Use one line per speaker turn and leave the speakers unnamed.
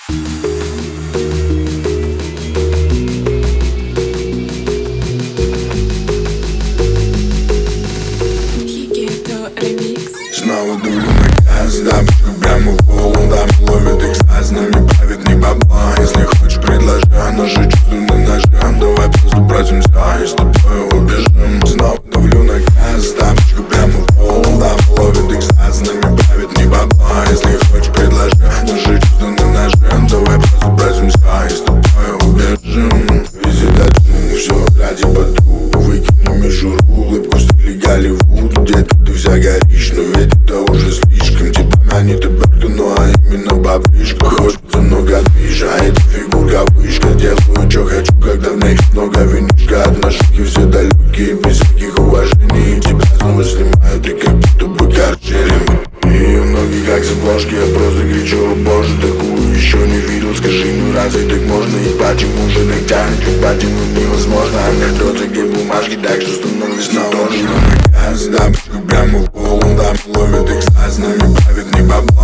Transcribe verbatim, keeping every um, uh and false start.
Снова дулю на газ, дамочка прямо в пол. Дамы ловят экстаз, нами правит не бабла. Если хочешь, предложи, она же чувствует на ноже. Давай просто бросимся и с тобой убежим. Снова давлю на газ, дамочка прямо в пол. Дамы ловят экстаз, нами правит не бабла. Если хочешь, предложи, она же чувствует на ноже. Давай просто бросимся и с тобой убежим. Вези дальше, все ради подруг. Выкини мишуру, улыбку в стиле Голливуд. Детка, ты вся горишь, но ведь это уже слишком. Тебя манит и Берта, ну а именно баблишка. Хочется много движа, а эта фигурка вышка. Делаю, что хочу, когда в них много винишка. Отношения все далекие, без всяких уважений. Тебя снова снимают, и как будто бы каршеринг. Ее ноги как цепложки, я просто кричу: о боже, такую еще не видел. Скажи, ну разве так можно? И почему же так тянет, чуть потянуть невозможно. Анекдоты, где бумажки, так что становится тоже. Дамочка прямо в пол, дамы ловят экстаз, нами правит не баба.